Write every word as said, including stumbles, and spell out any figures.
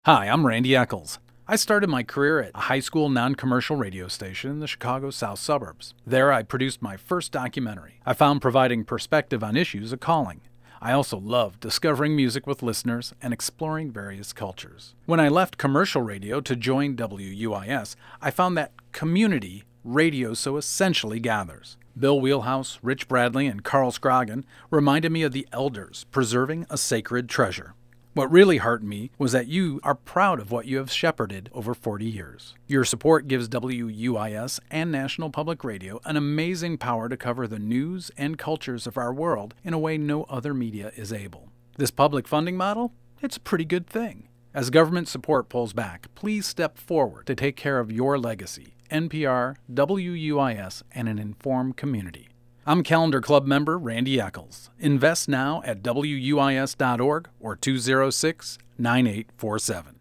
Hi, I'm Randy Eccles. I started my career at a high school non-commercial radio station in the Chicago South suburbs. There, I produced my first documentary. I found providing perspective on issues a calling. I also loved discovering music with listeners and exploring various cultures. When I left commercial radio to join W U I S, I found that community radio so essentially gathers. Bill Wheelhouse, Rich Bradley, and Carl Scroggin reminded me of the elders preserving a sacred treasure. What really heartened me was that you are proud of what you have shepherded over forty years. Your support gives W U I S and National Public Radio an amazing power to cover the news and cultures of our world in a way no other media is able. This public funding model? It's a pretty good thing. As government support pulls back, please step forward to take care of your legacy, N P R, W U I S, and an informed community. I'm Calendar Club member Randy Eccles. Invest now at W U I S dot org or two oh six, nine eight four seven.